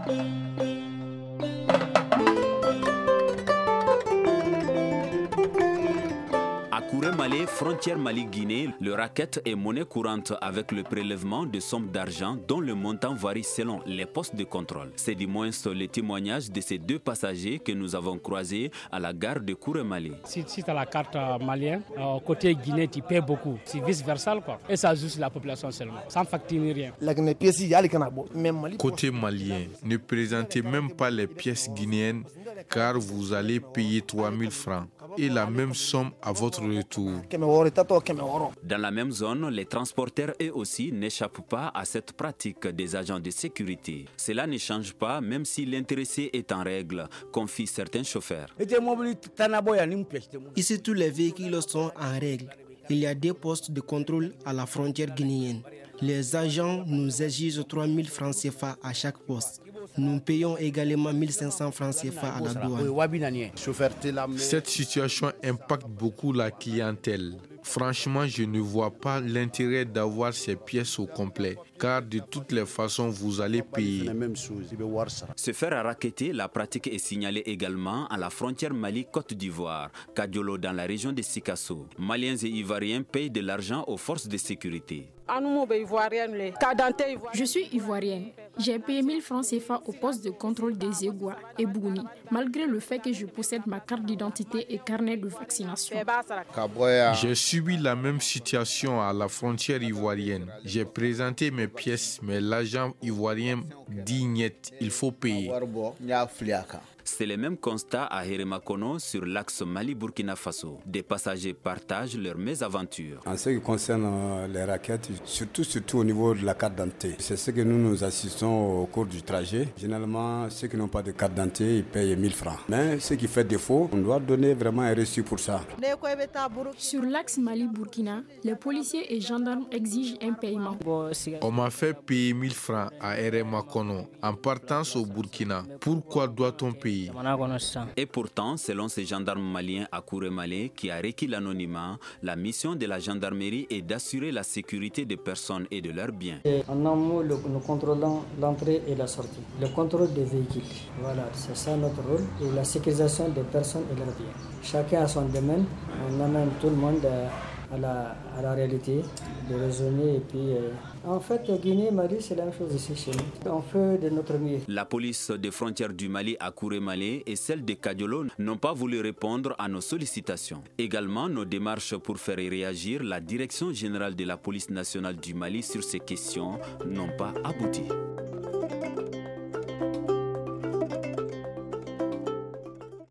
À Kouré-Malé, frontière Mali-Guinée, le racket est monnaie courante avec le prélèvement de sommes d'argent dont le montant varie selon les postes de contrôle. C'est du moins le témoignage de ces deux passagers que nous avons croisés à la gare de Kouré-Malé. Si tu as la carte malienne, côté Guinée, tu paies beaucoup. C'est vice-versa, quoi. Et ça juste la population seulement, sans facture ni rien. Côté malien, ne présentez même pas les pièces guinéennes car vous allez payer 3000 francs et la même somme à votre retour. Dans la même zone, les transporteurs eux aussi n'échappent pas à cette pratique des agents de sécurité. Cela ne change pas même si l'intéressé est en règle, confient certains chauffeurs. Ici, tous les véhicules sont en règle. Il y a des postes de contrôle à la frontière guinéenne. Les agents nous exigent 3000 francs CFA à chaque poste. Nous payons également 1500 francs CFA à la douane. Cette situation impacte beaucoup la clientèle. Franchement, je ne vois pas l'intérêt d'avoir ces pièces au complet, car de toutes les façons, vous allez payer. Se faire racketter, la pratique est signalée également à la frontière Mali-Côte d'Ivoire, Kadiolo dans la région de Sikasso. Maliens et Ivoiriens payent de l'argent aux forces de sécurité. Je suis ivoirienne. J'ai payé 1000 francs CFA au poste de contrôle des Égouas et Bouni, malgré le fait que je possède ma carte d'identité et carnet de vaccination. J'ai subi la même situation à la frontière ivoirienne. J'ai présenté mes pièces, mais l'agent ivoirien dit niet, il faut payer. C'est le même constat à Heremakono sur l'axe Mali-Burkina Faso. Des passagers partagent leurs mésaventures. En ce qui concerne les raquettes, surtout au niveau de la carte d'identité, c'est ce que nous assistons au cours du trajet. Généralement, ceux qui n'ont pas de carte d'identité, ils payent 1000 francs. Mais ce qui fait défaut, on doit donner vraiment un reçu pour ça. Sur l'axe Mali-Burkina, les policiers et gendarmes exigent un paiement. On m'a fait payer 1000 francs à Heremakono en partance au Burkina. Pourquoi doit-on payer? Et pourtant, selon ces gendarmes maliens à Kouré-Malé qui a requis l'anonymat, la mission de la gendarmerie est d'assurer la sécurité des personnes et de leurs biens. En amont, nous contrôlons l'entrée et la sortie, le contrôle des véhicules. Voilà, c'est ça notre rôle, et la sécurisation des personnes et leurs biens. Chacun a son domaine, on amène tout le monde à la réalité, de raisonner et puis... En fait, Guinée, Mali, c'est la même chose ici chez nous. On fait de notre mieux. La police des frontières du Mali à Kouré-Malé et celle de Kadiolo n'ont pas voulu répondre à nos sollicitations. Également, nos démarches pour faire réagir la Direction générale de la police nationale du Mali sur ces questions n'ont pas abouti.